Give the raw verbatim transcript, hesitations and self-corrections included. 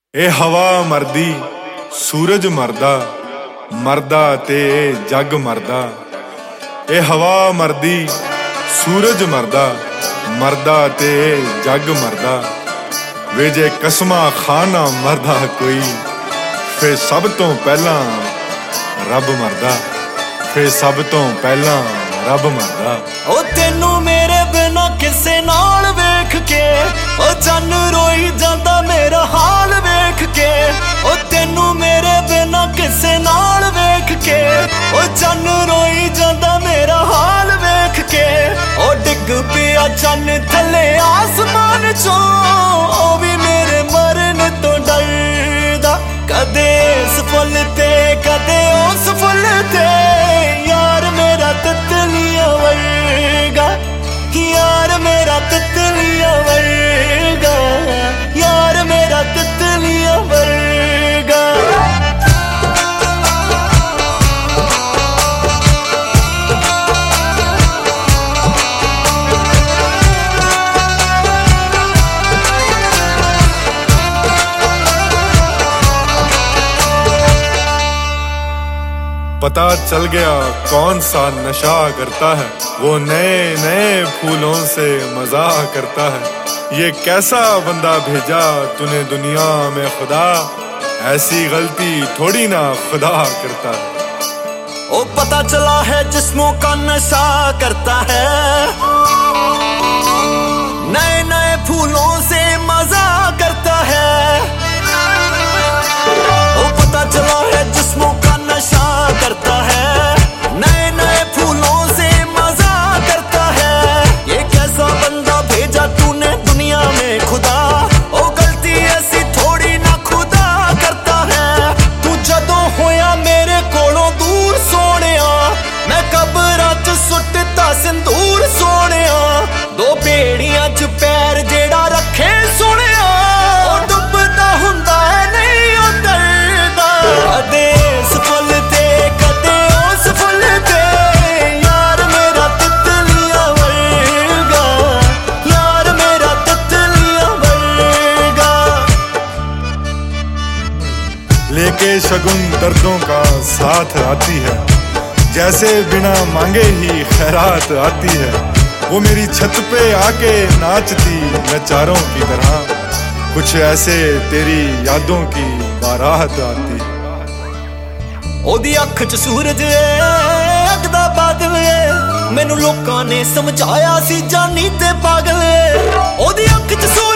ए हवा मरदी सूरज मरदा मरदा ते जग मरदा। ए हवा मरदी सूरज मरदा मरदा ते जग मरदा। वे जे कसमा खाना मरदा कोई फिर सब तो पहला रब मरदा। फिर सब तो पहला रब मरदा। ओ तेनू मेरे बिना किसे नाल वेख के ओ चन्न रोई जांदा मेरा हाल वेख के। ओ तेनू मेरे बिना किसे नाल वेख के ओ चन्न रोई जांदा मेरा हाल वेख के। ओ डिग पिया चन्न थले आसमान चों ओ भी मेरे मरन तो डरदा। कदे इस फुल ते कदे उस फुल ते यार मेरा तितलियां वर्गा। यार मेरा तितलियां वर्गा यार मेरा तितलियां वर्गा। पता चल गया कौन सा नशा करता है वो नए नए फूलों से मजा करता है। ये कैसा बंदा भेजा तूने दुनिया में खुदा ऐसी गलती थोड़ी ना खुदा करता है। ओ पता चला है जिस्मों का नशा करता है नए नए फूलों से मजा करता है। ओ पता चला है जिस्मों का नशा करता है नए नए फूलों से मजा करता है। ये कैसा बंदा भेजा तूने दुनिया में खुदा ओ गलती ऐसी थोड़ी ना खुदा करता है। तू जदों होया मेरे कोलों दूर सोनिया मैं कब्रां च सुटता सिंदूर सोनिया। दो बेड़ियां च पैर जेड़ा रखे सोनिया ओ डुबदा हुंदा है नहीं ओ डरदा। कदे इस फुल ते कदे उस फुल ते यार मेरा तितलियां वर्गा। यार मेरा तितलियां वर्गा। लेके शगुन दर्दों का साथ आती है जैसे बिना मांगे ही खैरात आती है। वो मेरी छत पे आके नाचती नचारों की तरह कुछ ऐसे तेरी यादों की बारात आती है। ओदी अख च सूरज अग दा बादल मैनू लोकां ने समझाया सी जानी ते पागल। ओदी अख च